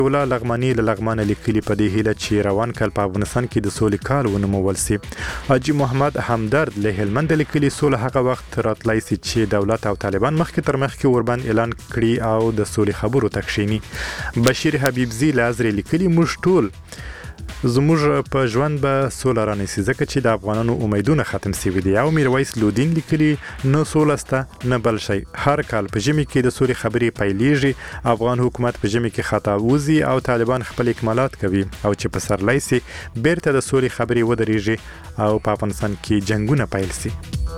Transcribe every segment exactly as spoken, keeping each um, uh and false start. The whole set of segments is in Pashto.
ولا لغمانی له لغمانه لیکلي په دې هیله چې روان کال په افغانستان کې د سولې کال ونومول سي. حاجی محمد همدرد له هلمند لیکلي سولې هغه وخت راتلای سي چې دولت او طالبان مخکې تر مخکې وربند اعلان کړي او د سولې خبرو تکشینی. بشیر حبیبزی لازر لیکلي موږ ټول زموږ په ژوند به سوله رانیسي ځکه چې د افغانانو امیدونه ختم شوي دي. او میرویس لودین لیکلي نه سوله سته نه بل شی. هر کال په ژمي کې د سولې خبرې پیلېږي، افغان حکومت په ژمي کې خطا وځي او طالبان خپل اکمالات کوي او چې په سرلای سي بیرته د سولې خبرې ودرېږي او په افغانستان کې جنگونه پیل سي.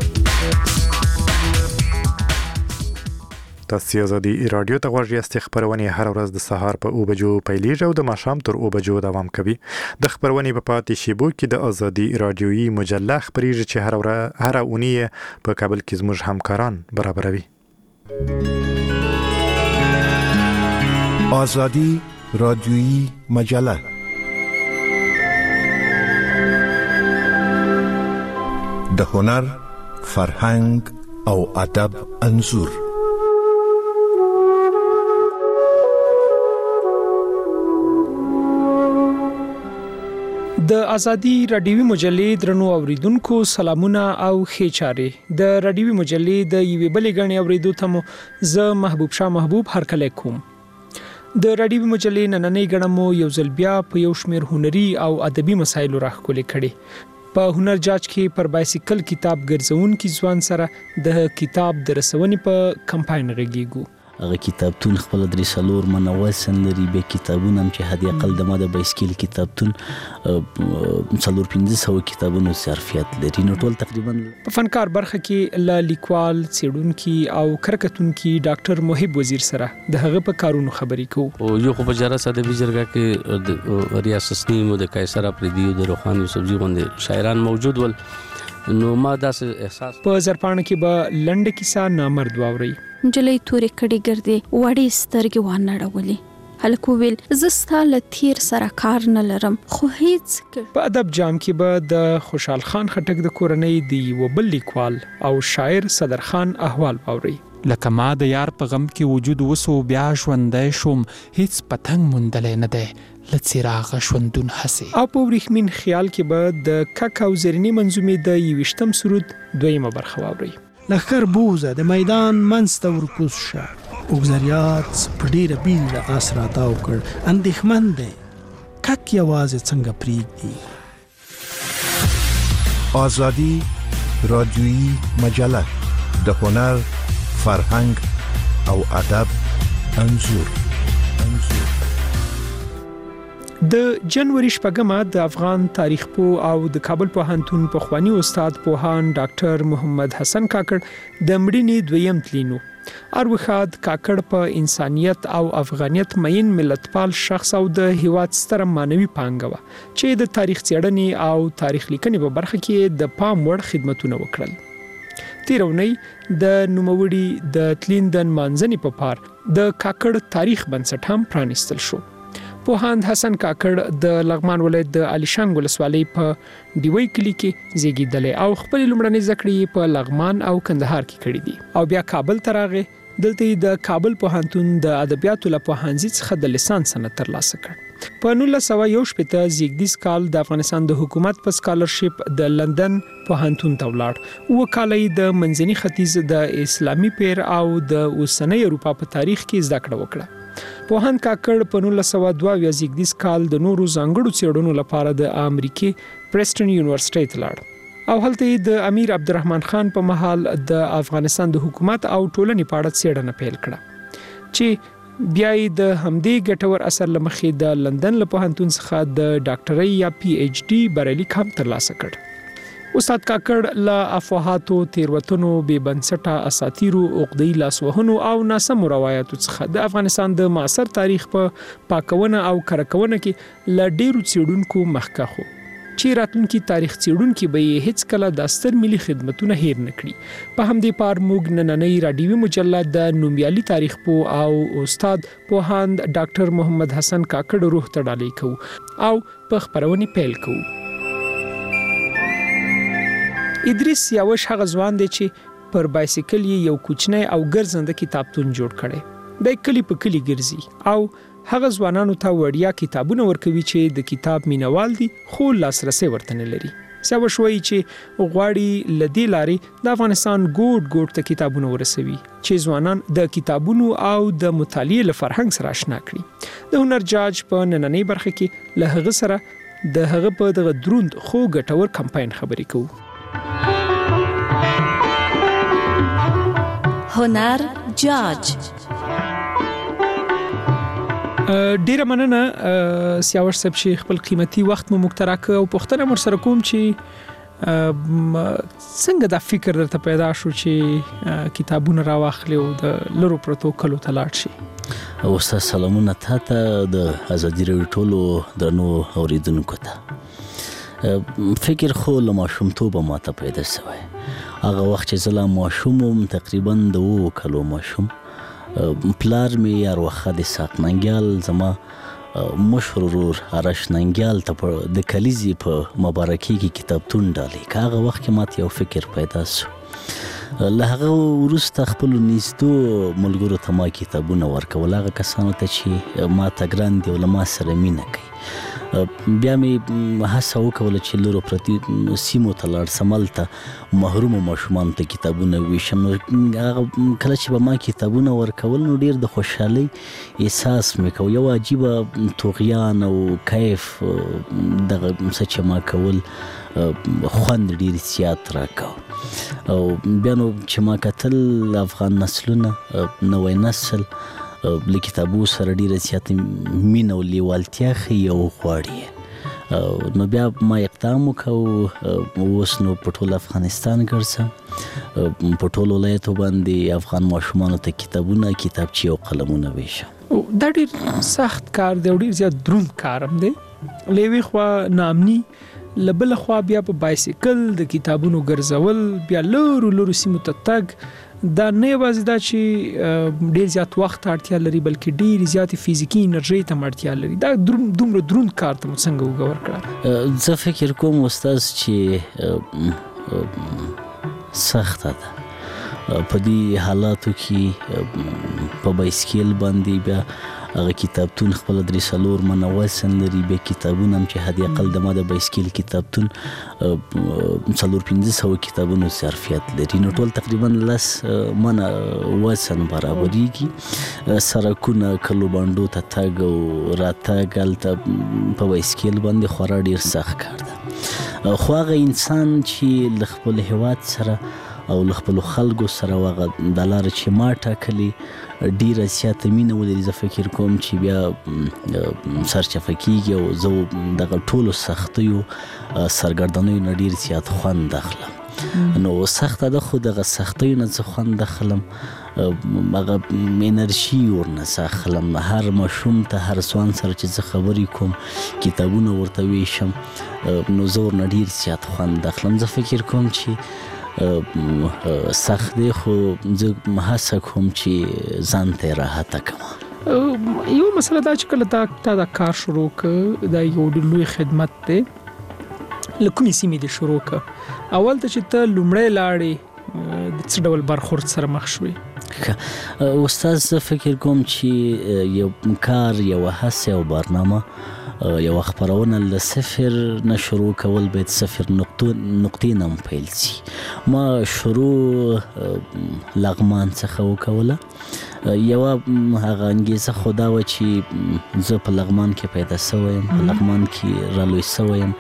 تاسو آزادي رادیو ته غوږ یاست. خبرونه هر ورځ د سهار په او بجو پیلېږي او د ماښام تر او بجو دوام کوي. د خبرونه په پاتې شیبو کې د آزادي رادیويي مجله خبرېږي چې هر ورځ هر اونۍ په کابل کې زموږ همکاران برابروي. آزادي رادیويي مجله د هنر، فرهنګ او ادب انځور. د ازادي رادیوي مجلې درنو اوریدونکو سلامونه او ښه چارې. د رادیوي مجلې د یوې بلې غنې اوریدو ته مو زه محبوب شاه محبوب هرکلی کوم. د رادیوي مجلې نننۍ غړم مو یو ځل بیا په یو شمېر هنري او ادبي مسایلو راښکلې کړي. په هنر جاج کې پر بایسیکل کتاب ګرځونکي ځوان سره د کتاب د رسونې په کمپاین غږیږو. هغه کتابتون خپل درې څلور منوسن لري، به کتابونه هم چې هدي اقل د ماده بایسکل کتابتون څلور پنځه سوه کتابونو ظرفیت لري. نو ټول تقریبا په فنکار برخه کې ل لیکوال، څېړونکي او کرکټونکي ډاکټر محب وزیر سره د هغه په کارونو خبرې کوو. او یو خو په جرا ساده ویجرګه کې د ریاست نیم د قیصر افریدی او د روحاني سبزی غوندې شاعران موجود ول. نو ما داسې احساس په زرپانه کې به لنډه کیسه نامرد واوري. نجلۍ تورې کړي ګرځي، وړې سترګې وانړولې. هلک وویل زه ستا له تیر سره کار نه لرم، خو هیڅ. په ادب جام کې به د خوشحال خان خټک د کورنۍ د یو بل لیکوال او شاعر صدر خان احوال واوري. لکه ما د یار په غم کې وجود وسو، بیا ژوندی شوم، هیڅ پتنګ موندلی نه دی له څراغه ژوندون هسې. او په وریښمین خیال کې به د کک او زرینې منظومې د یویشتم سرود دویمه برخه واوري. لخر بوزه د میدان منځ ته ورکوز شه، اوګزریات په ډیره بیړه آس راتاو کړ، اندېښمن دی کک یوازې څنګه پرېږدي. آزادي رادیويي مجله د هنر، فرهنګ او ادب انځور. د جنوري شپږمه د افغان تاریخ پوه او د کابل پوهنتون پخوانی استاد پوهان ډاکټر محمد حسن کاکړ د مړینې دویم تلینو. اروخاد کاکړ په انسانیت او افغانیت مین ملتپال شخص او د هیواد ستر مانوي پانګه و چې د تاریخ څېړنې او تاریخ لیکنې په برخه کې د پام وړ خدمتونه وکړل. تیرونی د نوموړي د تلیندن مانځنې په پار د کاکړ تاریخ بنسټ هم پرانیستل شو. پوهاند حسن کاکړ د لغمان ولایت د علیشنګ ولسوالۍ په ډیوی کلی کې زیږیدلی او خپل لومړنۍ زده کړې په لغمان او کندهار کې کړې دي او بیا کابل ته راغی. دلته د کابل پوهنتون د ادبیاتو له پوهنځي څخه د لیسانس سند ترلاسه کړ. په نولس سوه یو شپېته زیږدیز کال د افغانستان د حکومت په سکالرشپ د لندن پوهنتون ته ولاړ. اووه کاله یې د منځني ختیځ د اسلامي پیر او د اوسنۍ اروپا په تاریخ کې زده کړه وکړه. پوهاند کاکړ په نولس سوه دوه اویا زیږدیز کال د نورو ځانګړو څېړنو لپاره د امریکې پریسټن یونیورسيټي ته لاړ او هلته د امیر عبدالرحمن خان په مهال د افغانستان د حکومت او ټولنې په اړه څېړنه پیل کړه چې بیا یې د همدې ګټور اثر له مخې د لندن له پوهنتون څخه د ډاکټرۍ یا پی ایچ ډي بریلیک هم ترلاسه کړ. استاد کاکړ له افواهاتو، تیروتنو، بې بنسټه اساطیرو، عقدی لاسوهنو او ناسمو روایتو څخه د افغانستان د معاصر تاریخ په پاکونه او کرکونه کې له ډیرو څېړونکو مخکښ و چې راتلونکي تاریخ څېړونکي به یې هیڅ کله د ستر ملي خدمتونه هیر نه کړي. په همدې پار موږ نننۍ رادیوي مجله د نومیالي تاریخ پوه او استاد پوهاند ډاکټر محمد حسن کاکړ روح ته ډالۍ کوو او په خپرونې پیل کوو. ادریس یاوش هغه ځوان دی چې پر بایسیکل یې یو کوچنی او ګرځنده کتابتون جوړ کړی. د کلی په کلی ګرځي او هغه ځوانانو ته وړیا کتابونه ورکوي چې د کتاب مینوال دي خو لاسرسي ورته نه لري. سیاوش وایي چې غواړي له دې لارې د افغانستان ګوټ ګوټ ته کتابونه ورسوي چې ځوانان د کتابونو او د مطالعې له فرهنګ سره آشنا کړي. د هنر جاج په نننۍ برخه کې له هغه سره د هغه په دغه دروند خو ګټور کمپاین خبرې کوو. هنر جاج. ډیره مننه سیاوش صاحب چې خپل قیمتي وخت مو موږ ته راکړ او پوښتنه مو سره کوم چې څنګه دا فکر درته پیدا شو چې کتابونه راواخلې او د لرو پرتو کلو ته لاړ شي. استاد سلامونه تاته د ازادي راډیو ټولو درنو اوریدونکو ته. فکر خو له ماشومتوبه ماته پیدا شوی. هغه وخت چې زه لا ماشوم وم، تقریبا د اوو کلو ماشوم، پلار می ارواخه د ساق ننګیال زما مشهور ورور ارش ننګیال ته د کلیزي په مبارکي کې کتابتون ډالې. هغه وخت کې ماته یو فکر پیدا شو. له هغه وروسته خپل نږدې ملګرو ته ما کتابونه ورکول، هغه کسانو ته چې ما ته ګران دي او له ما سره مینه کوي. بیا مې هڅه وکوله چې لرو پرتې سیمو ته لاړ سم، هلته محرومو ماشومانو ته کتابونه ویشم. نو هغه کله چې به ما کتابونه ورکول نو ډېر د خوشحالۍ احساس مې کوه. یو عجیبه طغیان او کیف دغه څه چې ما کول خوند ډېر زیات راکاوه. او بیا نو چې ما کتل افغان نسلونه، نوی نسل له کتابو سره ډېره زیاته مینه او لیوالتیا ښیي او غواړي. نو بیا ما اقدام وکړ. اوس نو په ټول افغانستان ګرځم، په ټول ولایتو باندې افغان ماشومانو ته کتابونه، کتابچې او قلمونه ویشم. دا ډېر سخت کار دی او ډېر زیات دروند کار هم دی. له یوې خوا ناامني، له بله خوا بیا په بایسکل د کتابونو ګرځول، بیا لرو لرو سیمو ته تګ. دا نه یوازې دا چې ډېر زیات وخت اړتیا لري بلکې ډېر زیات فزیکي انرژي ته اړتیا لري. دا دومره دروند کار ته مو څنګه وګور کړه؟ زه فکر کوم استاد چې سخته ده په دې حالاتو کې په بایسکل باندې. بیا هغه کتابتون خپل درې څلور منه وزن لري، بیا کتابونه هم چې حد اقل د ما د بایسکل کتابتون څلور پنځه سوه کتابونو ظرفیت لري. نو ټول تقریبا لس منه وزن برابرېږي. سړکونه کلو بانډو ته تګ او راتګ هلته په بایسکل باندې خورا ډېر سخت کار ده. خو هغه انسان چې له خپل هیواد سره او له خپلو خلکو سره هغه دا لاره چې ما ټاکلې ډېره زیاته مینه ولري، زه فکر کوم چې بیا سرچپه کېږي او زه دغه ټولو سختیو سرګردنیو نه ډېر زیات خوند اخلم. نو سخته ده خو دغه سختیو نه زه خوند اخلم، هغه انرژي ورنه زه اخلم. هر ماشوم ته، هر ځوان سره چې زه خبرې کوم، کتابونه ورته ویشم، نو زه ورنه ډېر زیات خوند اخلم. زه فکر کوم چې سخت دی خو زه هڅه کوم چې ځان ته راحته کړم. یو مسله دا چې کله تا دا کار شروع کړ، دا یو ډېر لوی خدمت دی. له کومې سیمې دې شروع کړ؟ اول ته چې ته لومړی لاړې د څه ډول برخورد سره مخ شوې؟ استاد زه فکر کوم چې یو کار، یوه هڅه او برنامه، یو خبرونه له صفر نه شروع کول باید صفر نقطې نه هم پیل شي. ما شروع لغمان څخه وکوله. یوه هغه انګیزه خو دا وه چې زه په لغمان کې پیدا شوی یم، په لغمان کې رالوی شوی یم،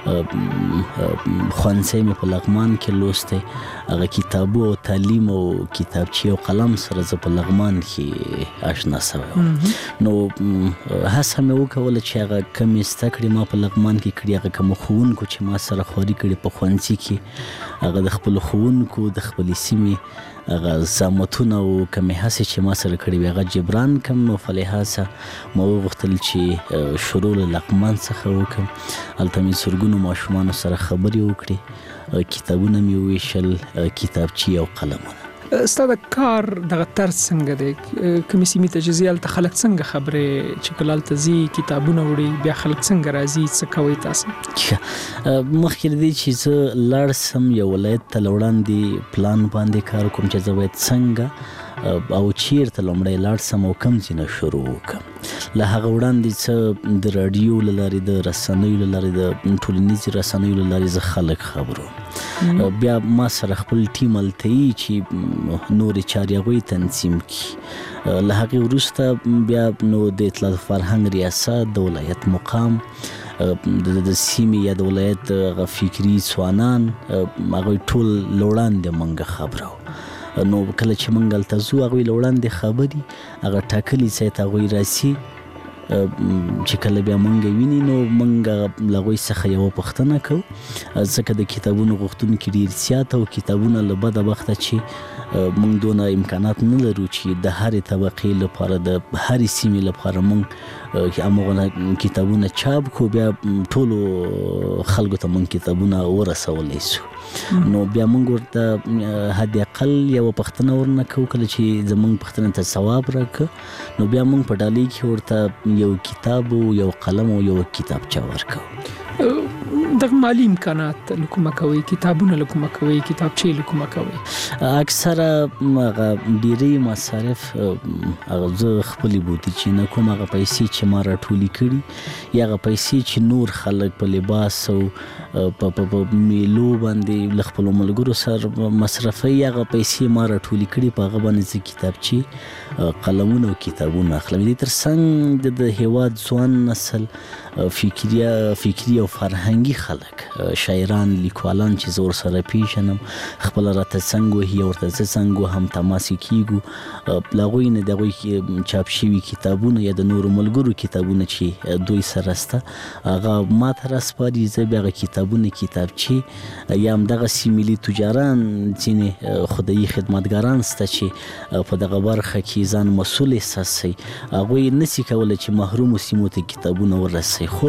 ښوونځی مې په لغمان کې لوستی. هغه کتابو او تعلیم او کتابچې او قلم سره زه په لغمان کې آشنا شوی وم. نو هڅه مې وکوله چې هغه کمې زده کړې ما په لغمان کې کړي، هغه کومو ښوونکو چې ما سره خواري کړې په ښوونځي کې، هغه د خپلو ښوونکو د خپلې سیمې هغه زحمتونه او کمې هڅې چې ما سره کړې وي هغه جبران کړم. نو په لحاظه ما وغوښتل چې شروع له لغمان څخه وکړم. هلته مې زرګونو ماشومانو سره خبرې وکړې، کتابونه مې وویشل، کتابچې او قلمونه. ستا د کار دغه طرز څنګه دی؟ کومې سیمې ته چې ځې هلته خلک څنګه خبرې چې کله هلته ځې کتابونه وړي، بیا خلک څنګه راځي، څه کوئ تاسو؟ مخکې له دې چې زه لاړ سم یو ولایت ته له وړاندې پلان باندې کار کوم چې زه باید څنګه او چیرته لومړی لاړ سم او کوم ځای نه شروع وکړم. له هغه وړاندې څه د راډیو له لارې د رسنیو له لارې د ټولنیزې رسنیو له لارې زه خلک خبروم. بیا ما سره خپل ټیم هلته یي چې نورې چارې هغوی تنظیم کړي. له هغې وروسته بیا نو د اطلاعات فرهنګ ریاست د ولایت مقام د سیمې یا د ولایت هغه فکري ځوانان هغوی ټول له وړاندې موږ خبرو. نو کله چې موږ هلته ځو هغوی له وړاندې خبري هغه ټاکلي ځای ته هغوی راسي چې کله بیا موږ ویني نو موږ له هغوی څخه یوه پوښتنه کوو ځکه د کتابونو غوښتونکي ډېر زیات او کتابونه له بده بخته چې موږ دونه امکانات نه لرو چې د هرې طبقې لپاره د هرې سیمې لپاره موږ هماغه کتابونه چاپ کړو بیا ټولو خلکو ته موږ کتابونه ورسولی سو. نو بیا موږ ورته حد اقل یوه پوښتنه ورنه کوو کله چې زموږ پوښتنې ته ځواب راکړه نو بیا موږ په ډالۍ کې ورته یو کتاب او یو قلم او یو کتابچه ورکوو. دغه مالی امکانات له کومه کوئ؟ کتابونه له کومه کوئ؟ کتابچې له کومه کوئ؟ اکثره هغه ډېری مصارف هغه زه خپلې بودیجې نه کوم. هغه پیسې چې ما راټولې کړي یا هغه پیسې چې نور خلک په لباس او په میلو باندې له خپلو ملګرو سره مصرفوي هغه پیسې ما راټولې کړي په هغه باندې زه کتابچې قلمونه او کتابونه اخلم. دې تر څنګ د هېواد ځوان نسل فکري فکري او فرهنګي خلک شاعران لیکوالان چې زه ورسره پیژنم خپله راته څنګ وهي یا ورته زه څنګ وهم تماسې کېږو له هغوی نه د هغوی چاپ شوي کتابونه یا د نورو ملګرو کتابونه چې دوی سره شته هغه ما ته راسپاري. زه بیا هغه کتابونه کتابچې یا همدغسې ملي تجاران ځینې خدایي خدمتګاران شته چې په دغه برخه کې ځان مسؤل احساسوي هغوی نسي کولی چې محرومو سیمو ته کتابونه ورسوي. خو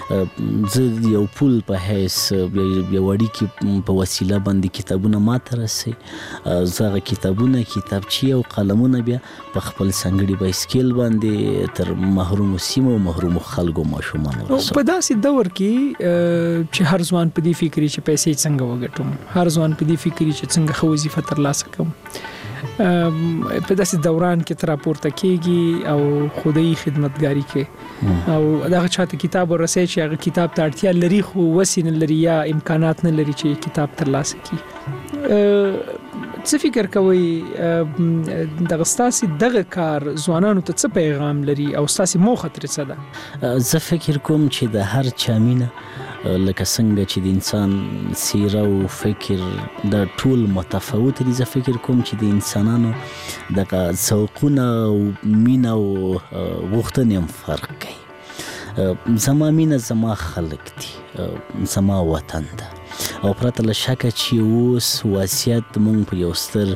زه یو پول په حیث یو اړیکې په وسیله باندې کتابونه ما ته رسوي. زه هغه کتابونه کتابچې او قلمونه بیا په خپل ځانګړي بایسکل باندې تر محرومو سیمو او محرومو خلکو ماشومانو رسوم. په داسې دور کې چې هر ځوان په دې فکري چې پیسې څنګه وګټم، هر ځوان په دې فکري چې څنګه ښه وظیفه ترلاسه کړم، په داسې دوران کې تر راپورته کېږي او خدایي خدمتګاري کوي او دغه چاته کتاب ورسوي چې هغه کتاب ته اړتیا لري خو وسې نه لري یا امکانات نه لري چې کتاب ترلاسه کړي. څه فکر کوئ دغه ستاسې دغه کار ځوانانو ته څه پیغام لري او ستاسې موخه ترې څه ده؟ زه فکر کوم چې د هر چا مینه لکه څنګه چې د انسان څیره او فکر دا ټول متفاوت دي. زه فکر کوم چې د انسانانو دغه ذوقونه او مینه او غوښتنې هم فرق کوي. زما مینه زما خلک دي، زما وطن ده او پرته له شکه چې اوس وضعیت موږ په یو ستر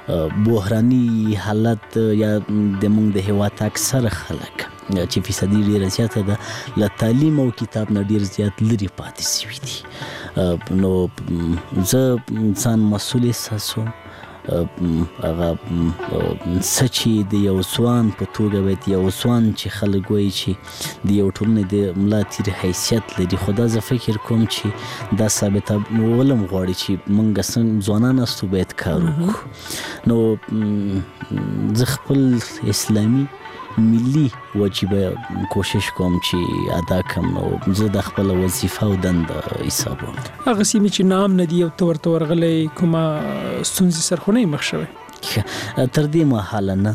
بحراني حالت یا د موږ د هېواد اکثره خلک چې فیصدي ډېره زیاته ده له تعلیم او کتاب نه ډېر زیات لرې پاتې شوي دي. نو زه ځان مسؤل احساسوم هغه څه چې د یو ځوان په توګه باید یو ځوان چې خلک وایي چې د یو ټولنې د ملا تیر حیثیت لري خو دا زه فکر کوم چې دا ثابتولم غواړي چې موږ څنګه ځوانان استو باید کار وکړو. نو زه خپل اسلامي ملي واجبه کوشش کوم چې ادا کړم نو زه د خپل وظیفه او دنده حسابوم. هغه سیمې چې نام نه دی او ته ورته ورغلی کومه ستونزې سره خو نه یې مخ شوی؟ تر دې مهاله نه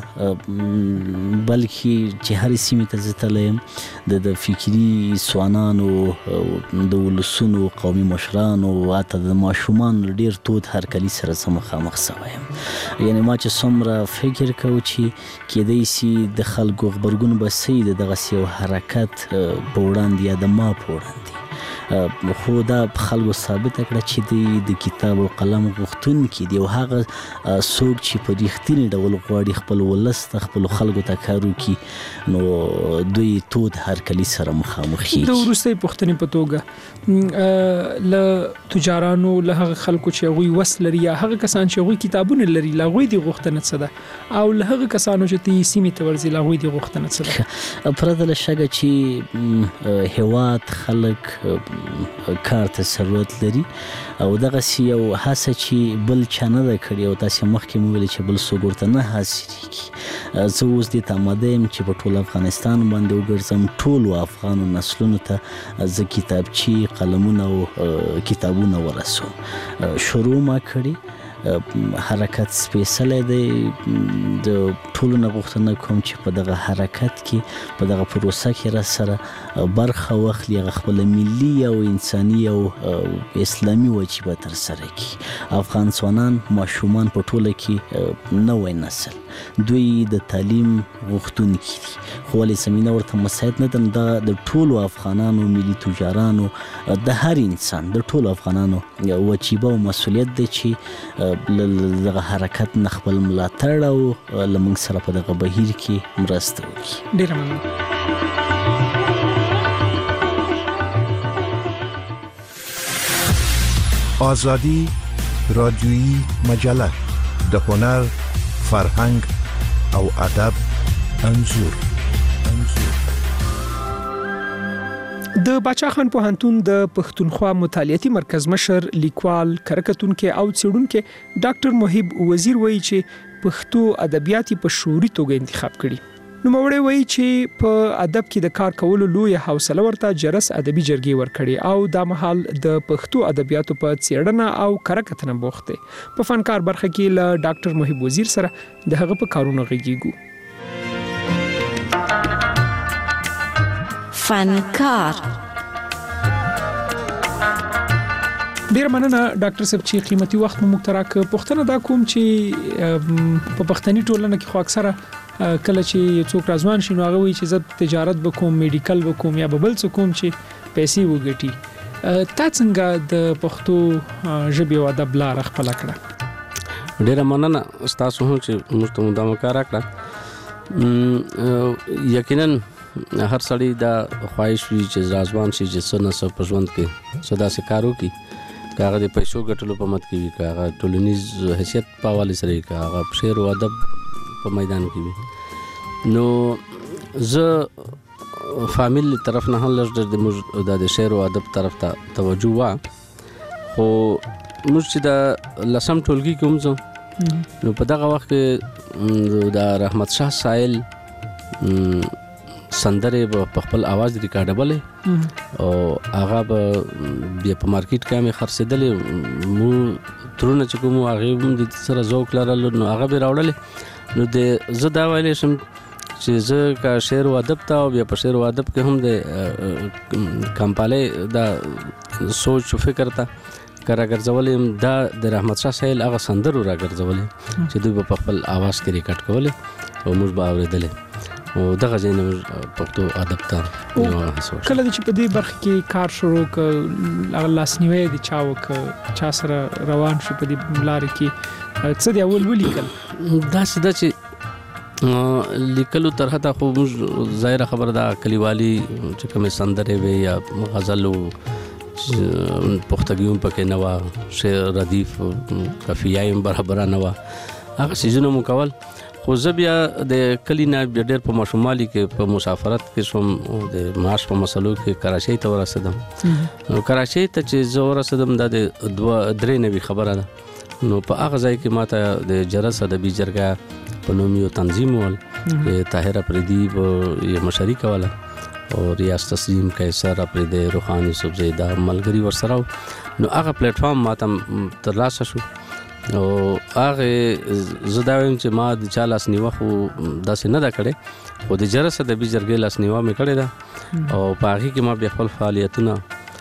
بلکې چې هرې سیمې ته زه تللی یم د فکري ځوانانو د ولسونو قومي مشرانو حتی د ماشومانو ډېر تود هرکلي سره زه مخامخ شوی یم. یعنې ما چې څومره فکر کوو چې کیدای شي د خلکو غبرګون به صحیح د دغسې یو حرکت په وړاندې یا د ما په وړاندې خو دا خلکو ثابته کړه چې دوی د کتاب او قلم غوښتونکي دي او هغه څوک چې په رښتیني ډول غواړي خپل ولس ته خپلو خلکو ته کار وکړي نو دوی تود هرکلي سره مخامخ کېږي. د وروستۍ پوښتنې په توګه له تجارانو له هغه خلکو چې هغوی وس لري یا هغه کسان چې هغوی کتابونه لري له هغوی دې غوښتنه څه ده او له هغه کسانو چې ته سیمې ته ورځي له هغوی دې غوښتنه څه ده؟ پرته له شکه چې هېواد خلک کار ته ضرورت لري او دغه سی یو هڅه چې بل چا نه ده کړې او تاسې مخکې مو ویلې چې بل څوک ورته نه حاصلېږي. زه اوس دې ته آماده یم چې په ټول افغانستان باندې وګرځم، ټولو افغانو نسلونو ته زه کتابچې، قلمونه او کتابونه ورسوم. شروع ما کړې، حرکت سپیڅلی دی. د ټولو نه غوښتنه کوم چې په دغه حرکت کې، په دغه پروسه کې را سره برخه واخلي، هغه خپله ملي او انساني او اسلامي وجیبه ترسره کړي. افغان ځوانان، ماشومان په ټوله کې نوی نسل دوی د تعلیم غوښتونکي دي، خو ولې زمینه ورته مساعد نه ده. دا د ټولو افغانانو، ملي تجارانو، د هر انسان، د ټولو افغانانو وجیبه او مسؤلیت دی چې دغه حرکت نه خپل ملاتړ او له موږ سره په دغه بهیر کې مرسته وکړي. ډېره مننه. آزادی رادیویی مجله د هنر، فرهنګ او ادب انځور. د باچا خان پوهنتون د پښتونخوا مطالعاتي مرکز مشر، لیکوال، کارکتونکو او څېړونکو ډاکټر محب وزیر وایي چې پښتو ادبیات په شعوري توګه انتخاب کړي. نو موري وایي چې په ادب کې د کار کولو لوی حوصله ورته جرس ادبي جرګې ورکړي او د مهال د پښتو ادبیاتو په څېړنه او کارکتنه بوخت دي. په فنکار برخه کې له ډاکټر محب وزیر سره د هغه په کارونو غږیږو. فنکار. ډیر مننه ډاکټر صاحب چې قیمتي وخت مو مختراک. پښتنه دا کوم چې په پښتني ټولنه کې خو اکثره کله چې څوک راځوان شي نو هغه وایي چې زه تجارت وکوم، میډیکل وکوم یا بل څه کوم چې پیسې وګټي. تا څنګه د پښتو ژبې او ادب لار خپل کړه؟ ډیر مننه تاسو هم چې موږ ته مدام کار وکړه. یقینا هر سړی دا خواهش وي چې ځوان شي چې څه نه څه په ژوند کې څه داسې کار وکړي، که هغه د پیسو ګټلو په مد کې وي، که هغه ټولنیز حیثیت په حوالې سره وي، که هغه شعر او ادب په میدان کې وي. نو زه فامیل طرف نه هم لږ د شعر او ادب طرف ته توجه وه، خو موږ چې د لسم ټولګي کې هم ځو نو په دغه وخت کې د رحمت شاه سایل سندره په خپل आवाज ریکارډبلې او هغه به بیا په مارکیټ کې مې خرڅېدلې. مو ترونه چې کوم هغه هم د سره ذوق لرل نو هغه به راوړل. نو د زه دا ویلې شم چې زه کا شعر او ادب ته او بیا په شعر او ادب کې هم د کمپاله دا سوچ او فکر ته کار راګرځولې. دا د رحمت شاه سایل هغه سندرو راګرځولې چې دوی په خپل आवाज کې ریکارډ کولې او موږ به اورېدلې او دغه ځای نه پښتو ادب ته کله چې په دې برخه کې کار شروع ک هغه لاسنیوي دي چاو ک چا سره روان شو په دې لارې کې څه دی اول ولیکل دا څه د چې لیکلو ترخه ته خو ظاهر خبر دا کلیوالي چې کوم سندره وي یا غزل او پښتګیوم پکې نو شعر ردیف کافیایم برابر نه و هغه سيزونو مکول. خو زه بیا د کلینا ډېر په ماشومالي کې په مسافرت کې شوم، د معاش په مسلو کې کراچۍ ته ورسېدم. نو کراچۍ ته چې زه ورسېدم دا د دوه درې نوي خبره ده. نو په هغه ځای کې ماته د جرس ادبي جرګه په نوم یو تنظیم ول، طاهر افریدي یې مشري کوله او ریاض تسلیم قیصر افریدي روحاني صوبزیدا ملګری ورسره. نو هغه پلیټ فارم ماته ترلاسه شو او هغه زه دا وایم چې ما د چا لاس نیوه خو داسې نه ده کړې، خو د جرس ادبي جرګې لاس نیوه مې کړې ده او په هغې کې ما بیا خپل فعالیتونه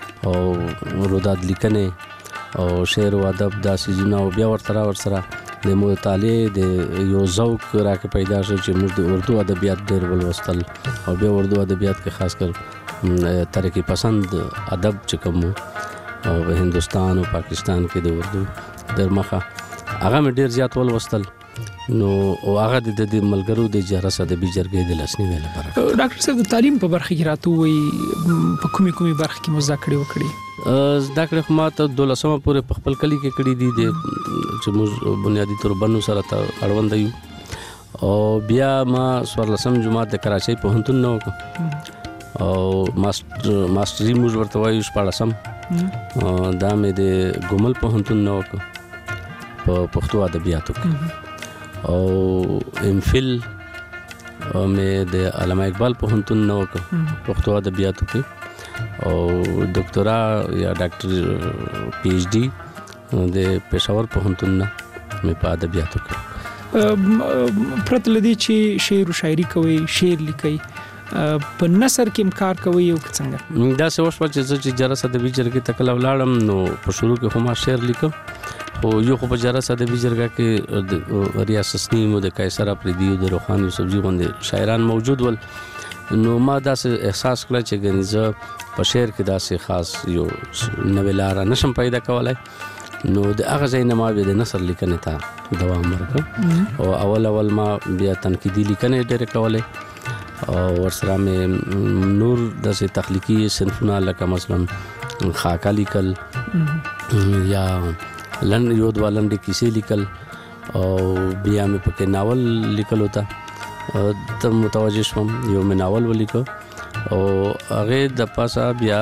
او روداد لیکنې او شعر او ادب دا سیزونه او بیا ورته ورسره د مطالعې د یو ذوق راکې پیدا شو چې موږ د اردو ادبیات ډېر ولوستل او بیا اردو ادبیات کې خاص کر ترقی پسند ادب چې کوم او په هندستان او پاکستان کې د اردو در مخه هغه مې ډېر زیات ولوستل. نو او هغه د ملګرو د جرس ادبي جرګې د لاسنیوي لپاره. ډاکټر صاحب د تعلیم په برخه کې راته وایي په کومې کومې برخه کې مو زده کړې وکړې؟ زده کړې خو ما ته دولسمه پورې په خپل کلي کې کړې دي د چې موږ بنیادي طور بنو سره اړوند یو او بیا ما څوارلسم جماعت د کراچۍ پوهنتون نه وکړ او ماستر ماستري موږ ورته وایو شپاړسم دا مې د ګومل پوهنتون نه وکړه په پښتو ادبیاتو کې او ام فل مې د علامه اقبال پوهنتون نه وکړه پښتو ادبیاتو کې او ډاکټرا یا ډاکټر پی ایچ ډي د پېښور پوهنتون نه مې په ادبیاتو کې پرته لدی چې شعر او شاعري کوي شعر لیکي په نثر کې کار کوي او څنګه دا څه وشو چې چې جرس ادبي جرګې تکل ولاړم نو په شروع کې هم شعر لیکم او یو خو په جرس ادبي جرګه کې ریاست نیم د قیصر افریدی او د روحاني سبزی غوندې شاعران موجود ول نو ما دا احساس کړ چې غنځه په شعر کې داسې خاص یو نویلار نشم پیدا کولای نو د هغه ځای نه ما بیا د نثر لیکنې ته دوام ورکړ او اول اول ما بیا تنقیدي لیکنې ډېرې کولې او ورسره مې نور داسې تخلیقي صنفونه لکه مثلا خاکه لیکل یا لنډ یو دوه لنډې کیسې لیکل او بیا مې پکې ناول لیکلو ته ته متوجه شوم یو مې ناول ولیکو او هغه د پاسه بیا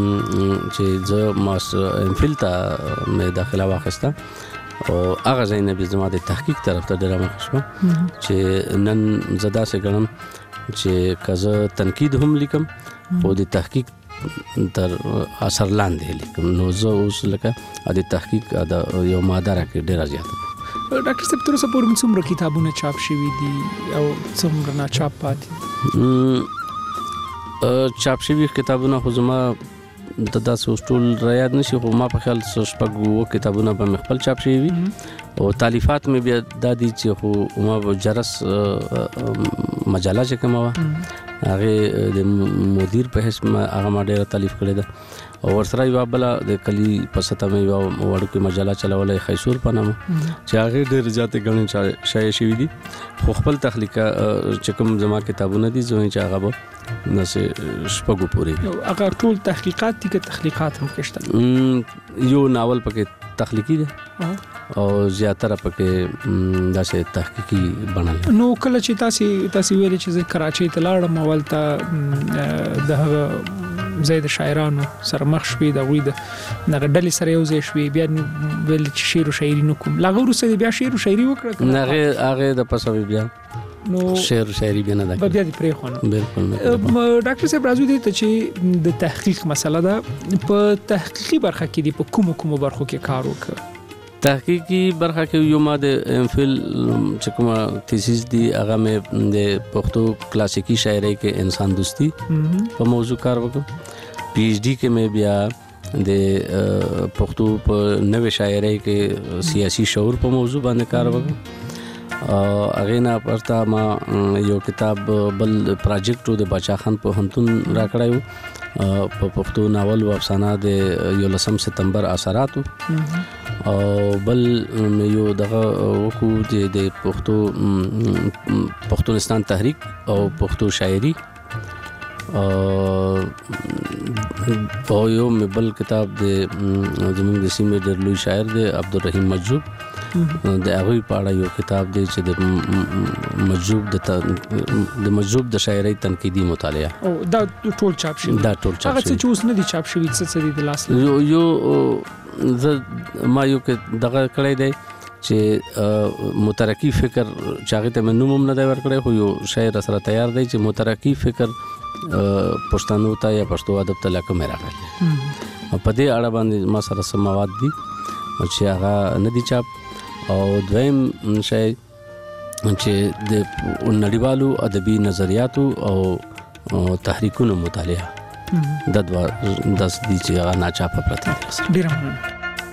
چې زه ماستر ام فل ته مې داخله واخیسته او هغه ځای نه بیا زما د تحقیق طرف ته ډېره مخه شوم چې نن زه داسې ګڼم چې که زه تنقید هم لیکم خو د تحقیق تر اثر لاندې لیکم نو زه اوس لکه د تحقیق د یو ماده راکې ډېره زیاته ډاکټر صاحب تر اوسه پورې څومره کتابونه چاپ شوي دي او څومره ناچاپ پاتې چاپ شوي کتابونه خو زما د داسې اوس ټول را یاد نشي خو ما په خیال شپږ اووه کتابونه به مې خپل چاپ شوي وي او تالیفات مې بیا دا دي چې خو ما به جرس مجله چې کومه وه هغې د مدیر په حیث هغه ما ډېره تالیف کړې ده او ورسره یوه بله د کلي په سطحه مې یوه وړوکې مجله چلولی خیسور په نامه چې هغې ډېرې زیاتې ګڼې شایع شوي دي خو خپل تخلیقه چې کوم زما کتابونه دي زه چې هغه به نسې شپږو پورې هغه ټول تحقیقات دي که تخلیقات هم کشته یو ناول پکې تخلیقي دی او زیاتره پکې داسې تحقیقي بڼه نو کله چې تاسې تاسې ویلې چې زه کراچۍ ته لاړم اول ته د هغه ځای د شاعرانو سره مخ شوې د هغوی د دغه ډلې سره یو ځای شوې بیا ویل چې شعر و شاعري نه کوم له هغه وروسته بیا شعر و شاعري وکړه هغې هغې د پسه بیا نو شعر شاعري بیا نه ده بیا دې پرېښونه بالکل ډاکټر صاحب راځو دې ته چې د تحقیق مسله ده په تحقیقي برخه کې دې په کومو کومو برخو کې کار وکړه تحقیقي برخه کې یو ما د ام فل چې کومه تیسیس دی هغه مې د پښتو کلاسیکی شاعرۍ کې انسان دوستی په موضوع کار وکړ پی ایچ ډي کې مې بیا د پښتو په نوې شاعرۍ کې سیاسي شعور په موضوع باندې کار وکړ هغې نه پرته ما یو کتاب بل پراجیکټ د باچا خان پوهنتون راکړی و په پښتو ناول او افسانه د یولسم سپتمبر اثراتو او بل یو دغه وکړو د پښتو پښتونستان تحریک او پښتو شاعري او یو مې بل کتاب د زموږ د سیمې ډېر لوی شاعر دی عبدالرحیم مجذوب د هغوی په اړه یو کتاب دی چې د مجذوب د مجذوب د شاعرۍ تنقیدي مطالعه او دا ټول چاپ شوي دا ټول چاپ هغه څه چې اوس نه دي چاپ شوي څه څه دي د لاس یو یو زه ما یو دغه کړی دی چې مترقی فکر چې هغې ته مې نوم هم نه دی ورکړی خو یو شاعر سره تیار دی چې مترقی فکر پښتنو ته یا پښتو ادب ته لا کومې راغلی په دې اړه باندې ما سره څه مواد دي چې هغه نه دي چاپ او دویم شی چې د نړیوالو ادبي نظریاتو او تحریکونو مطالعه د دوه داس دي چې هغه ناچاپه پراته دي. ډېره مننه.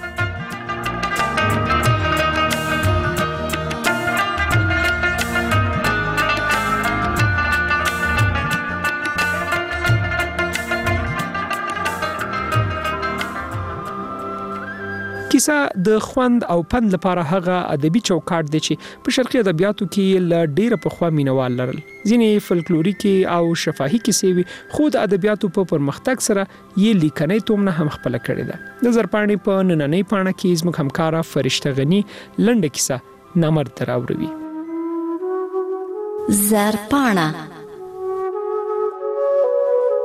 کیسه د خوند او پند لپاره هغه ادبي چوکاټ دی چې په شرقي ادبیاتو کې ل ډیره پخوا مینوال لرل. ځینې فلکلوریکي او شفاهي کیسې وي خو د ادبیاتو په پرمختګ سره یې لیکنې تومنه هم خپل کړې ده. د زرپاڼې په نننۍ پاڼه کې زموږ همکاره فرشته غنی لنډه کیسه نامرد راوړي. زرپاڼه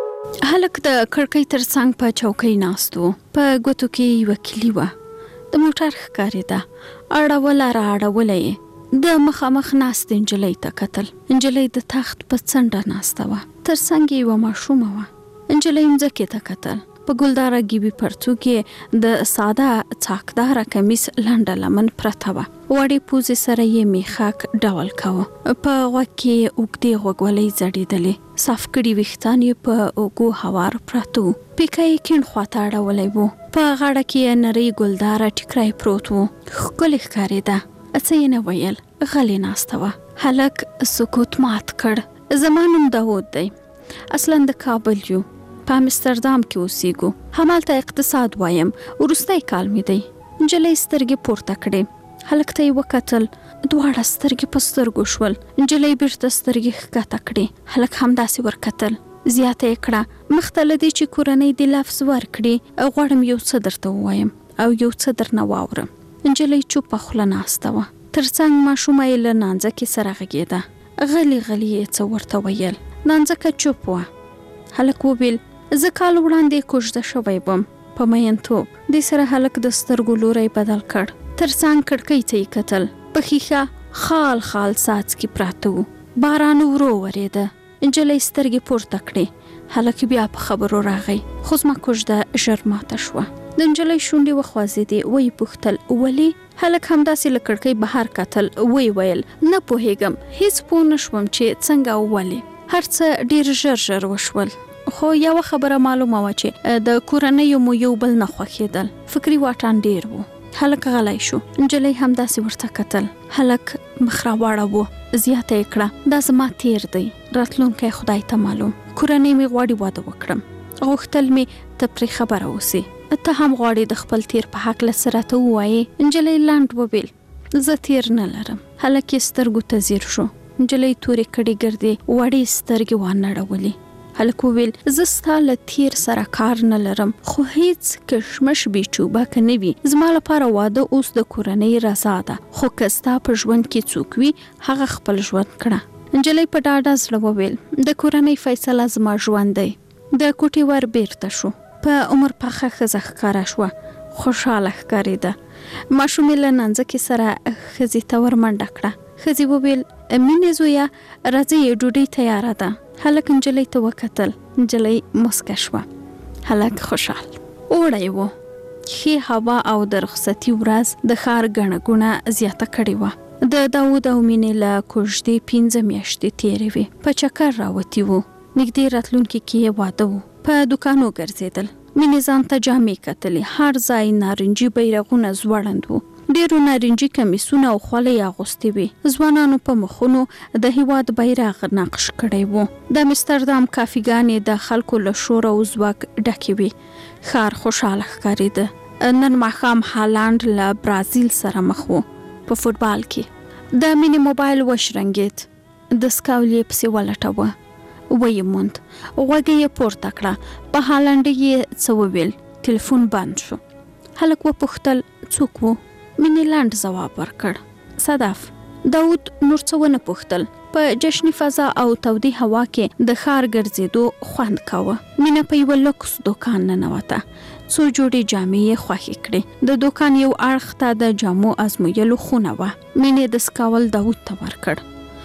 هلک د کړکۍ تر څنګ په چوکۍ ناست و. په ګوتو کې یوه کیلي وه. د موټر ښکارېده. اړوله را اړوله یې. د مخامخ ناست نجلۍ ته کتل. نجلۍ د تخت په څنډه ناسته وه. تر څنګ یې یوه ماشومه وه. نجلۍ مځکې ته کتل. په ګلداره ګیبي پرتو کې د ساده څاکداره کمیس لنډه لمن پرته وه. وړې پوزې سره یې میخک ډول کوه. په غوږ کې اوږدې غوږوالۍ ځړېدلې. صاف کړي ویښتان یې په اوږو هوار پراته وو. پیکه یې کیڼ خواته اړولی و. په غاړه کې یې نرۍ ګلداره ټیکری پروت و. ښکلې ښکارېده. څه یې نه ویل. غلې ناسته وه. هلک سکوت مات کړ. زما نوم داود دی. اصلا د کابل یو. په امستردام کې اوسېږو. همالته اقتصاد وایم. وروستی کال مې دی. نجلۍ سترګې پورته کړې. هلک ته یې وکتل. دواړه سترګې په سترګو شول. نجلۍ بیرته سترګې ښکته کړې. هلک همداسې ورکتل. زیاته یې کړه. مخته له دې چې کورنۍ دې لفظ ورکړي غواړم یو څه درته ووایم او یو څه درنه واورم. نجلۍ چوپه خوله ناسته وه. تر څنګ ماشومه یې له نانځکې سره غږېده. غلي غلي یې څه ورته ویل. نانځکه چوپ وه. هلک وویل زه کال وړاندې کوژده شوی وم په مینتوب. دې سره هلک د سترګو لوری بدل کړ. تر څنګ کړکۍ ته یې کتل. په ښیښه خال خال څاڅکي پراته وو. باران ورو ورېده. نجلۍ سترګې پورته کړې. هلک بیا په خبرو راغی. خو زما کوژده ژر ماته شوه. د نجلۍ شونډې وخوځېدې. ویې پوښتل ولې؟ هلک همداسې له کړکۍ بهر کتل. ویې ویل نه پوهېږم. هیڅ پوه نه شوم چې څنګه او ولې. هر څه ډېر ژر ژر وشول. خو یوه خبره معلومه وه چې د کورنیو مو یو بل نه خوښېدل. فکري واټن ډېر و. هلک غلی شو. نجلۍ همداسې ورته کتل. هلک مخ راواړاوه. زیاته یې کړه دا زما تیر دی. راتلونکی خدای ته معلوم. کورنۍ مې غواړي واده وکړم. غوښتل مې ته پرې خبره اوسې. ته هم غواړې د خپل تیر په هکله څه راته ووایې. نجلۍ لنډ وویل زه تیر نه لرم. هلک یې سترګو ته ځیر شو. نجلۍ تورې کړې ګردې وړې سترګې وانړولې. هلک وویل زه ستا له تیر سره کار نه لرم. خو هیڅ کشمش بې چوبکه نه وي. زما لپاره واده اوس د کورنۍ رضا ده. خو که ستا په ژوند کې څوک وي هغه خپل ژوند کړه. نجلۍ په ډاډه زړه وویل د کورنۍ فیصله زما ژوند دی. د کوټې ور بیرته شو. په عمر پخه ښځه ښکاره شوه. خوشحاله ښکارېده. ماشومې له نانځکې سره ښځې ته ور منډه کړه. ښځې وویل مینې زویه راځئ ډوډۍ تیاره ده. هلک نجلۍ ته وکتل. نجلۍ مسکه شوه. هلک خوشحال. اوړی و. ښې هوا او د رخصتي ورځ د ښار ګڼه ګوڼه زیاته کړې وه. د داود او مینې له کوژدې پنځه میاشتې تېرې وې. په چکر راوتي وو. نږدې راتلونکي کې یې واده و. په دوکانو ګرځېدل. مینې ځان ته جامې کتلې. هر ځای نارنجي بیرغونه ځوړند وو. ډېرو نارنجي کمیسونه او خولۍ اغوستې وې. ځوانانو په مخونو د هېواد بیرغ نقش کړی و. د امستردام کافیګانې د خلکو له شور او ځواک ډکې وې. ښار خوشحاله ښکارېده. نن ماښام هالنډ له برازیل سره مخ و په فوټبال کې. د مینې موبایل وشرنګېد. د سکاول یې پسې ولټوه. ویې موند. غوږ یې پورته کړه. په هالنډي یې څه وویل. تلیفون بند شو. هلک وپوښتل څوک و؟ مینې لنډ ځواب ورکړ. صدف. داود نور څه ونه پوښتل. په جشني فضا او تودې هوا کې د ښار ګرځېدو خوند کاوه. مینه په یوه لوکس دوکان ننوته. څو جوړې جامې یې خوښې کړې. د دوکان یو اړخ ته د جامو ازمویلو خونه وه. مینې د سکاول داود ته ورکړ.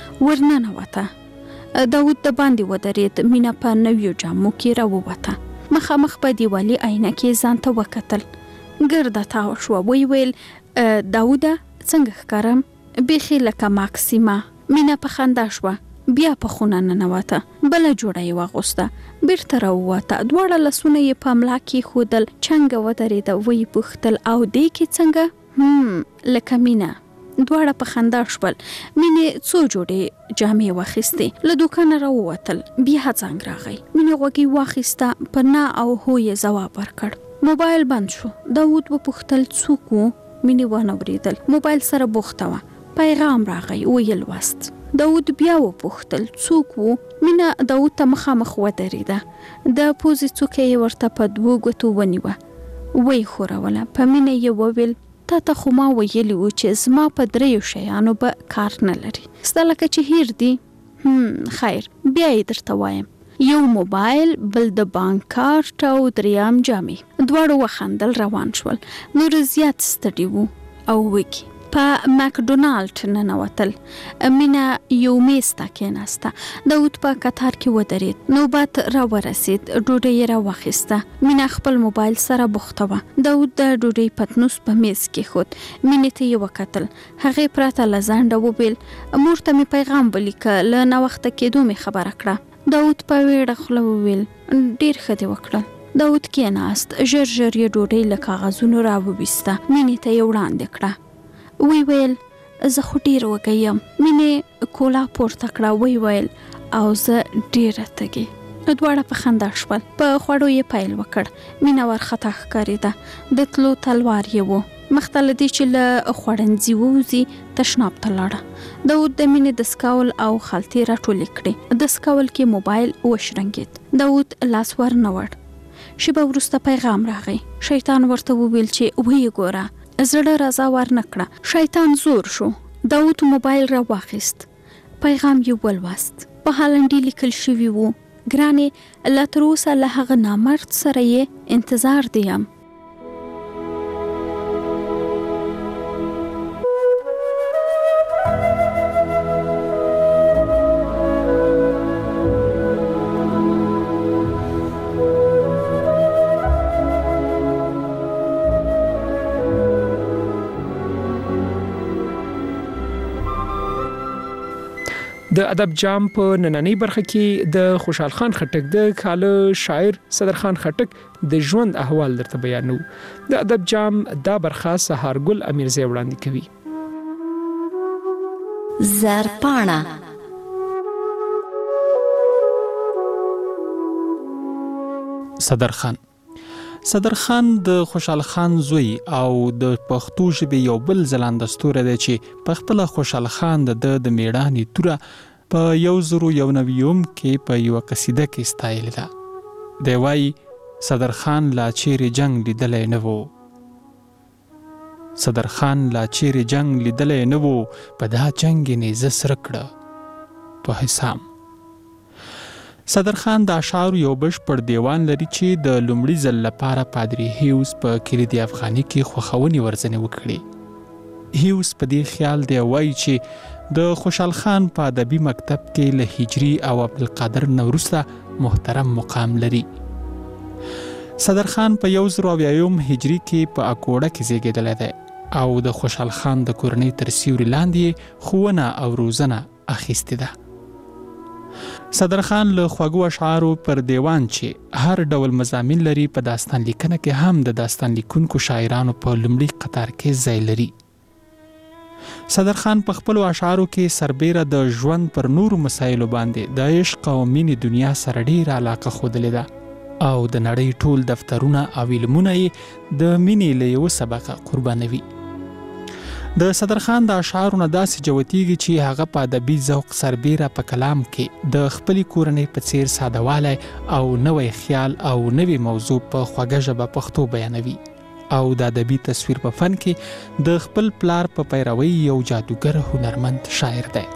ورننوته. داود د باندې ودرېد. مینه په نویو جامو کې راووته. مخامخ په دیوالي آینه کې ځان ته وکتل. ګرده تاو شوه. وی ویل داوده څنګه ښکارم؟ بیخي لکه ماکسیمه. مینه په خندا شوه. بیا په خونه ننوته. بله جوړه یې واغوسته. بیرته راووته. دواړه لاسونه یې په ملا کېښودل. چنګه ودرېده. ویې پوښتل او دې کې څنګه؟ هم لکه مینه. دواړه په خندا شول. مینې څو جوړې جامې واخیستې. له دوکانه راووتل. بیا زنګ راغی. مینې غوږۍ واخیسته. په نه او هو یې ځواب ورکړ. موبایل بند شو. داود وپوښتل څوک و؟ مینې ونه اورېدل. موبایل سره بوخته وه. پیغام راغی. ویې لوست. داود بیا وپوښتل څوک و؟ مینه داود ته مخامخ ودرېده. د پوزې څوکه یې ورته په دوو ګوتو ونیوه. ویې ښوروله. په مینه یې وویل تا ته خو ما ویلي و چې زما په دریو شیانو به کار نه لري. ستا لکه چې هیر دي. هم خیر بیا یې درته وایم. یو موبایل، بل د بانک کارت او دریم جامې. دواړو وخندل روان شول. نور زیات ستړي وو او وږي. په ماکډونالډ ننوتل. مینا یو میز ته کېناسته. داود په قطار کې ودرېد. نوبت را ورسید. ډوډۍ یې را واخیسته. مینا خپل موبایل سره بوخته وه. داود د ډوډۍ پتنوس په میز کېښود. مینې ته یې وکتل. هغې پرته له ځنډه وویل مور ته مې پیغام ولیکه، له ناوخته کېدو مې خبره کړه. داود په ویړه خوله وویل ډېر ښه دې وکړل. داود کېناست. ژر ژر یې ډوډۍ له کاغذونو را وویسته. مینې ته یې وړاندې کړه. وی ویل زه خو ډیر وږی یم. مینې کولا پورته کړه. وی ویل او زه ډیره تږې. دواړه په خندا شول. په خوړو یې پیل وکړ. مینا ورخطا ښکارېده. د تلو تلوار یې و. مخته له دې چې له خوړنځي ووځي تشناب ته لاړه. داود د مینې دستکول او خلطې راټولې کړې. دستکول کې موبایل وشرنګېد. داود لاس ور نه وړ. شیبه وروسته پیغام راغی. شیطان ورته وویل چې ویې ګوره. زړه رضا ور نکړه. شیطان زور شو. داود موبایل را واخیست. پیغام یې ولوست. په هالنډي لیکل شوی وو ګرانې لا تر اوسه له هغه نامرد سره یې انتظار دیم. د ادب جام په نننۍ برخه کې د خوشحال خان خټک د کاله شاعر صدرخان خټک د ژوند احوال درته بیانو. د ادب جام دا برخه سهارګل امیرزی وړاندې کوي. زرپاڼه صدرخان صدرخان د خوشحال خان زوی او د پښتو ژبې یو بل ځلانده ستوری دی چې په خپله خوشحال خان د د میړانې توره په یو زرو یو نوي کې په یوه قصیده کې ستایلې ده. دی وایي صدرخان لا چیرې جنگ لیدلی نه و. صدرخان لا چیرې جنگ لیدلی نه و، په دا جنگ یې نیزه سره کړه په حسام. صدرخان د اشعارو یو بشپړ دیوان لري چې د لومړي ځل لپاره پادري هیوز په کلیدي افغاني کې خوښونې ورځنې وکړي. هیوز په دې خیال دی وایي چې د خوشحال خان په ادبي مکتب کې له هجري او عبدالقادر نه وروسته محترم مقام لري. صدرخان په یو زر اویایم هجري کې په اکوړه کې زیږېدلی دی او د خوشحال خان د کورنۍ تر سیوري لاندې ښوونه او روزنه اخیستې ده. صدرخان له خوږو اشعارو پر دیوان چې هر ډول مضامین لري په داستان لیکنه کې هم د داستان لیکونکو شاعرانو په لومړي قطار کې ځای لري. صدرخان په خپلو اشعارو کې سربیره د ژوند پر نورو مسایلو باندې د عشق او مینې دنیا سره ډېره علاقه ښودلې ده او د نړۍ ټول دفترونه او علمونه یې د مینې له یوه سبقه قربانوي. د صدرخان د اشعارو نه داسې جوتیږي چې هغه په ادبي ذوق سربیره په کلام کې د خپلې کورنۍ په څیر سادهوالی او نوی خیال او نوی موضوع په خوږه ژبه پښتو بیانوي او د ادبي تصویر په فن کې د خپل پلار په پیروۍ یو جادوګر هنرمند شاعر دی.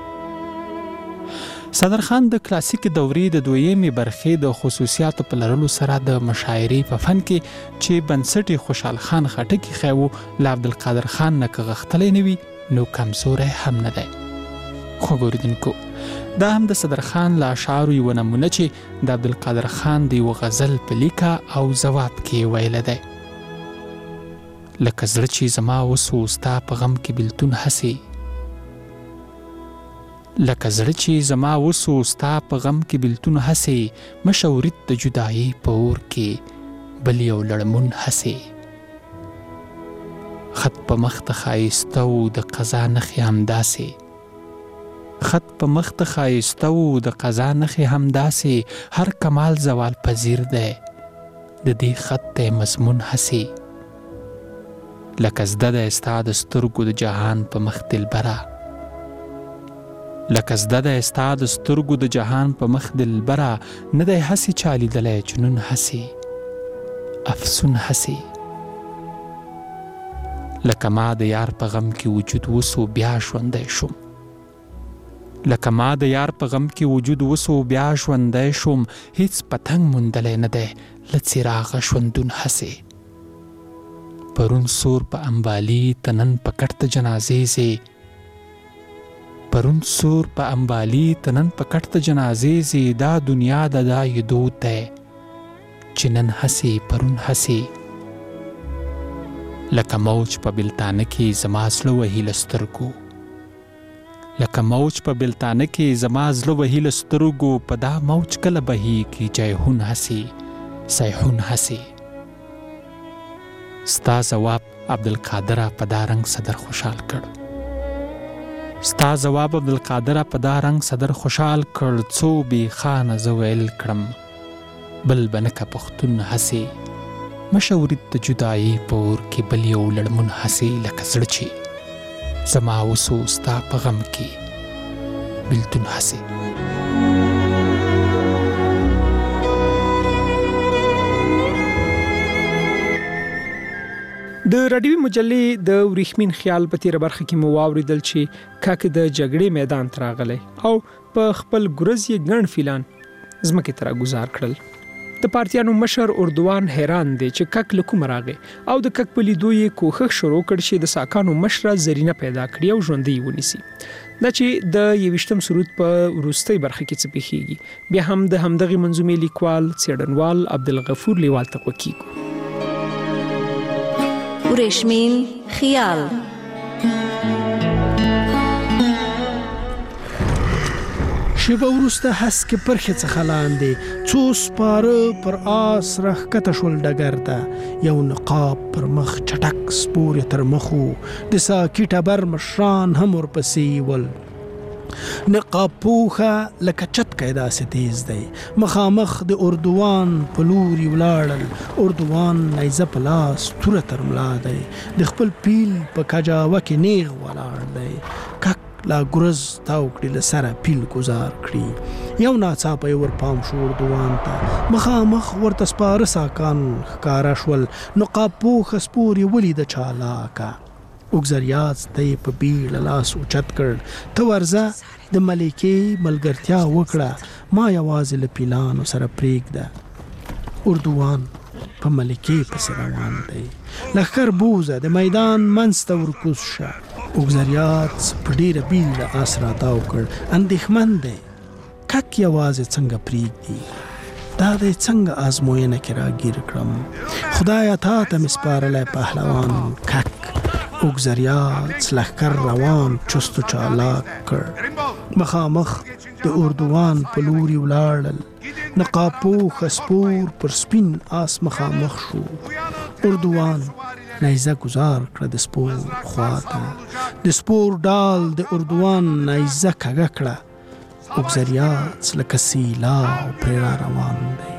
صدرخان د کلاسیک دورې د دویمې برخې د خصوصیاتو په لرلو سره د مشاعرې په فن کې چې بنسټ یې خوشحال خان خټک ایښی و له عبدالقادر خان نه که غښتلی نه وي نو کمزوری هم نه دی. خوږو اورېدونکو، دا هم د صدرخان له اشعارو یوه نمونه چې د عبدالقادر خان د یوه غزل په لیکه او ځواب کې ویلی دی. لکه زړه چې زما وسو ستا په غم کې بېلتون هسې، لکه زړه چې زما وسو ستا په غم کې بېلتون هسې، مشه ورید د جدایۍ په اور کې بل یو لړمون هسې. خط په مخ ته ښایسته و د قضا نښې همداسې، خط په مخ ته ښایسته و د قضا نښې همداسې، هر کمال زوال پذیر دی د دې خط دی مضمون هسې. لکه زده دی ستا د سترګو د جهان په مخ دلبره، لکه زده دی ستا د سترګو د جهان په مخ دلبره، نه دی هسې چا لیدلی جنون هسې افسون هسې. لکه ما د یار په غم کې وجود وسو بیا ژوندی شوم، لکه ما د یار په غم کې وجود وسو بیا ژوندی شوم هیڅ پتنګ موندلی نه دی له څراغه ژوندون هسې پرون سور په امبالي تنن په کټ د جنازې زی پرون سور په امبالي تنن په کټ د جنازې زی دا دنیا د دا یدود دی چې نن هسې پرون هسې لکه موج په بلتانه کې زما زړه وهي له سترګو لکه موج په بلتانه کې زما زړه وهي له سترګو په دا موج کله بهیږي جیحون هسې سیحون هسې ستا جواب عبدالقادره په دا رنګ صدر خوشحال کړ ستا جواب عبدالقادره په دا رنګ صدر خوشحال کړ څو بې خانه زه ویل کړم بل به نه که پښتون هسې مشورید د جدایي په اور کې بل یو لړمون هسې لکه زړه چې زما وسو ستا په غم کې بلتون هسې د راډیوي مجلې د وریښمین خیال په تیره برخه کې مو واوریدل چې کاک د جګړې میدان ته راغلی او په خپل ګرز یې ګڼ فیلان ځمکې ته راګوزار کړل. د پارتیانو مشر اردوان حیران دی چې کاک له کومه راغی او د کاک په لیدو یې کوښښ شروع کړ چې د ساکانو مشره زرینه پیدا کړي او ژوندۍ ونیسي. دا چې د یویشتم سرود په وروستۍ برخه کې څه پیښیږي بیا هم د همدغې منظومې لیکوال څېړنوال عبدالغفور لیوال ته غوږ کیږو. وریښمین خیال شیبه وروسته هسکې پرخې څخه لاندې څو سپاره پر آس راښکته شول ډګر ته یو نقاب پر مخ چټک سپور یې تر مخو د ساکي ټبر مشران هم ورپسې ول. نقاب پوښه لکه چتکی داسې تیز دی مخامخ د اردوان په لوري ولاړل. اردوان نیزه په لاس توره تر ملا دی د خپل پیل په کجاوه کې نیغ ولاړ دی. کک لا ګرز تاو کړي له سره پیل ګزار کړي. یو ناڅاپه یې ورپام شو اردوان ته مخامخ ورته سپاره ساکان ښکاره شول. نقاب پوښه سپور یې ولیده چالاکه اوګزریاز ته یې په بیړه لاس اوچت کړ. ته ورځه د ملکې ملګرتیا وکړه ما یوازې له پیلانو سره پرېږده. اردوان په ملکې پسې روان دی. لښکر بوزه د میدان منځ ته ورکوز شه. اوګزریاز په ډېره بیړه آس راتاو کړ. اندېښمن دی کک یوازې څنګه پرېږدي دا دی څنګه ازموینه کې راګیر کړم. خدایه تا ته مې سپارلی پهلوان کک. اوګزریاز لښکر روان چست و چالاک کړ. مخامخ د اردوان په لوري ولاړل. نقاب پوښه سپور پر سپین آس مخامخ شو. اردوان نیزه گزار کړه د سپور خواته. د سپور ډال د اردوان نیزه کږه کړه. اوګزریاز لکه سیلاب پرې را روان دی.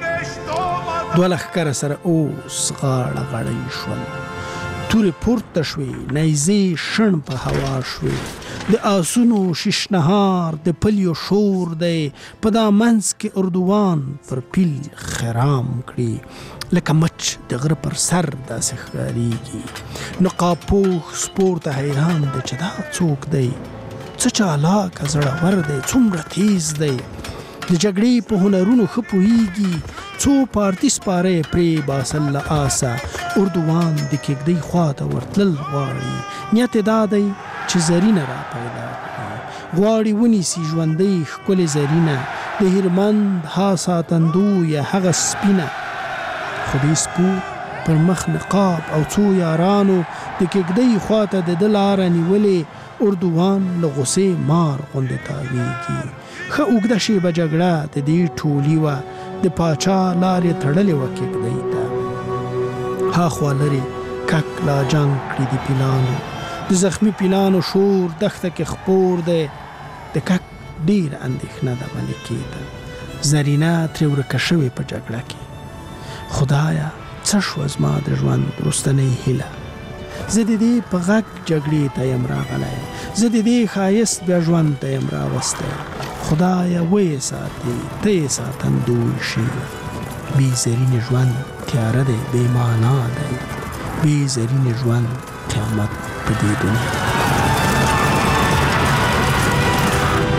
دوه لښکره سره اوس غاړه غړۍ شول. تورې پورته شوې نیزې شڼ په هوا شوې. د آسونو ششنهار د پلیو شور دی په دا منځ کې اردوان پر پیل خرام کړي لکه مچ د غره پر سر داسې ښکارېږي. نقاب پوښ سپور ته حیران دی چې دا څوک دی څه چالاکه زړور دی څومره تیز دی د جګړې په هنرونو ښه پوهیږي. څو پارتي سپاره یې پرې باسل له آسه. اردوان د کېږدۍ خواته ورتلل غواړي. نیت یې دا دی چې زرینه را پیدا کړي. غواړي ونیسي ژوندۍ ښکلې زرینه د هیرمند ها ساتندویه هغه سپینه. خو دې سپور پر مخ نقاب او څو یارانو د کېږدۍ خواته د ده لاره نیولې. اردوان له غصې مار غوندې تاویږي. ښه اوږده شېبه جګړه د دې ټولي وه. د پاچا لارې تړلې وه کېږدۍ ته. هاخوا لرې کک لا جنګ کړي د پیلانو. د زخمي پیلانو شور دښته کې خپور دی. د کک ډېره اندېښنه ده ملکې ته. زرینه ترې ورکه شوې په جګړه کې. خدایه څه شوه زما د ژوند وروستنۍ هیله. زه د دې په غږ جګړې ته یم راغلی. زه د دې ښایست بیا ژوند ته یم راوستی. خدایه ویې ساتې ته یې ساتندوی شي. بې زرینې ژوند تیاره دی بې معنا دی. بې زرینې ژوند قیامت په دې دنیا.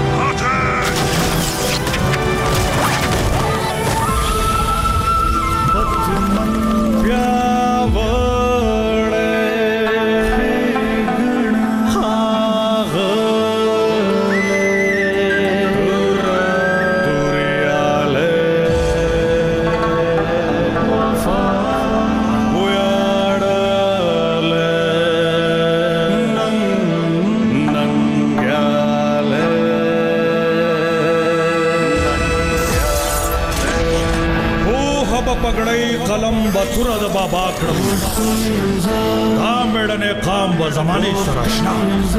پګړۍ قلم بتوره د بابا کړم دا مړنه قام و زمانه سره آشنا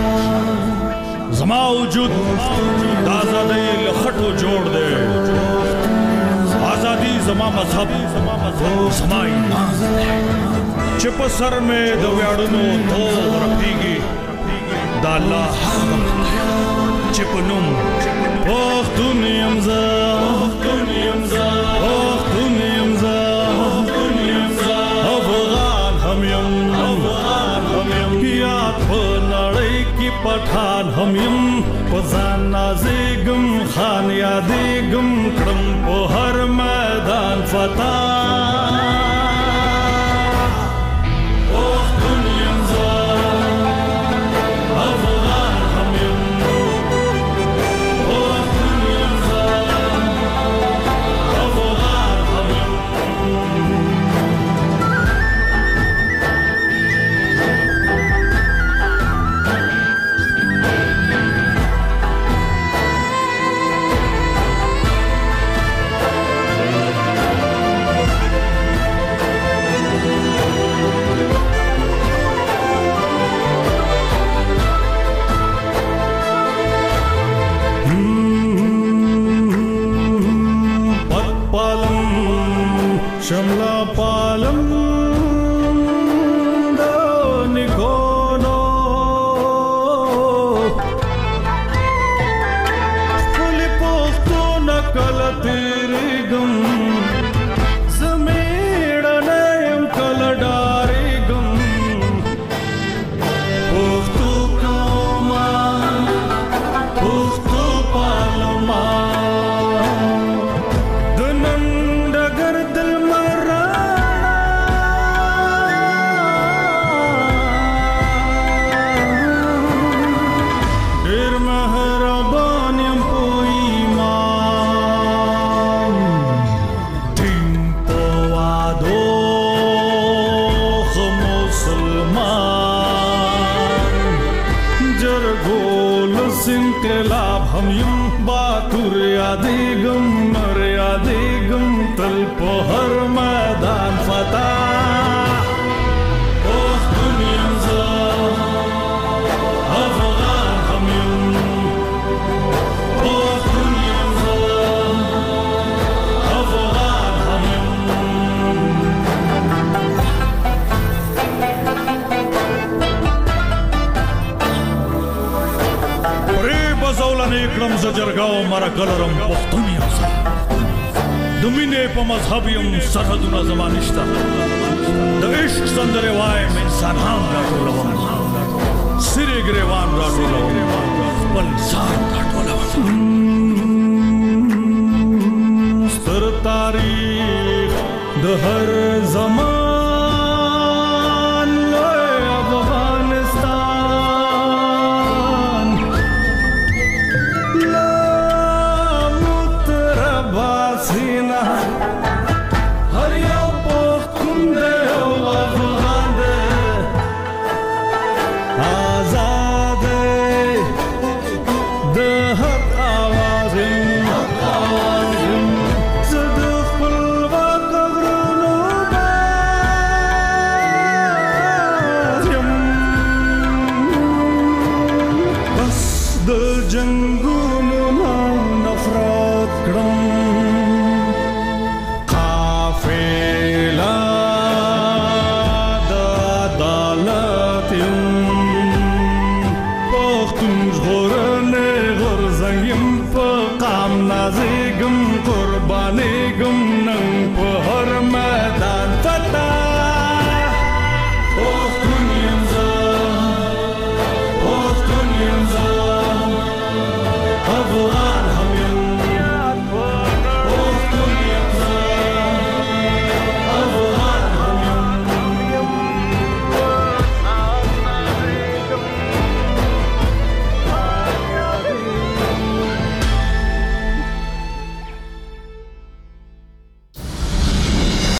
زما وجود دا آزادۍ له خټو جوړ دی آزادي زما مذهب زما ایمان چې په سر مې د ویاړونو تور رپیږي دا الله چې په نوم پښتون یم زه پښتون یم زه پښتون یم زه پښتون یم زه افغان هم یم افغان هم یم یاد په نړۍ کې پټان هم یم په ځان نازېږم خان یادېږم کړم په هر میدان فتح شملا پالم دا نکونو خپل پختو نکل تیرګم زمیړنه يم کل ډارېګم پختو کوما پختو پالما انقلاب هم یم باتور یادېږم نر یادېږم تل په هر میدان فتح پښتون یم زه افغان هم یم پښتون یم زه افغان هم یم زولنې کړم زه جرګه او مرکه لرم پښتون یم زه د مینې په مذهب یم سرحدونه زما نشته د عشق سندرې وایم انسانان راټولوم سرې ګریوان راټولوم خپل ځان راټولوم ستر تاریخ د هر زمان